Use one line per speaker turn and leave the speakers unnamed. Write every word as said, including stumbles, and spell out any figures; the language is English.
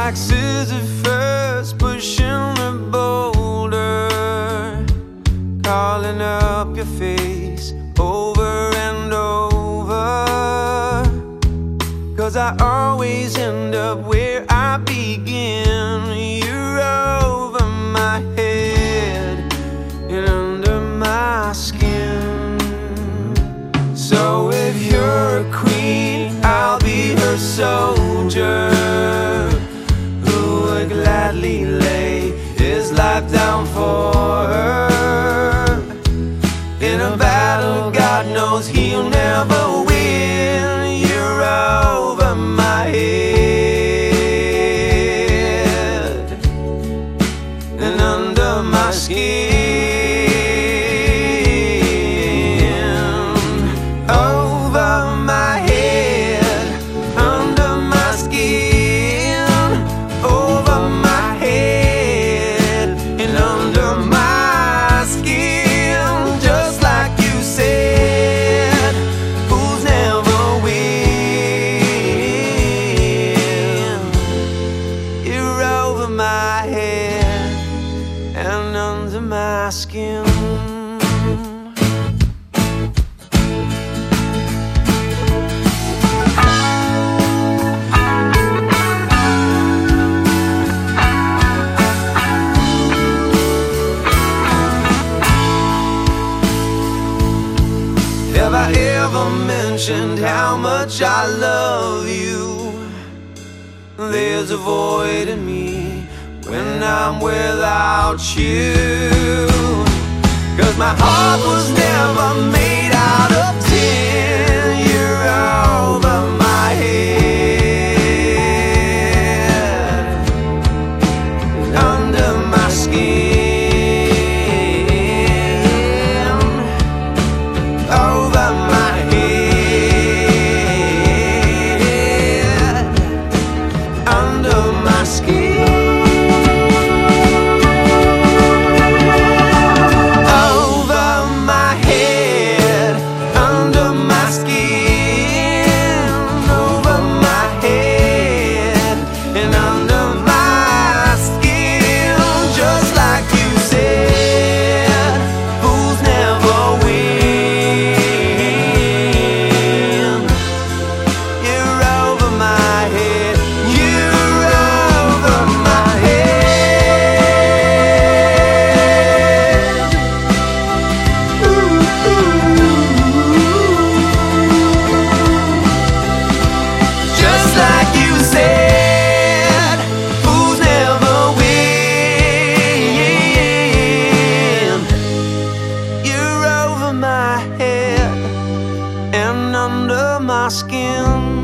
like Sisyphus pushing the boulder, calling up your face over and over. 'Cause I always end up where I begin. You're over my head and under my skin. So if you're a queen, I'll be her soldier, who would gladly lay his life down for her. In a battle God knows he'll never win. You're over my head and under my skin. My head and under my skin. Have I ever mentioned how much I love you? There's a void in me when I'm without you. 'Cause my heart was never made out of tin. You're over my head, under my skin, over my head, under my skin. Under my skin.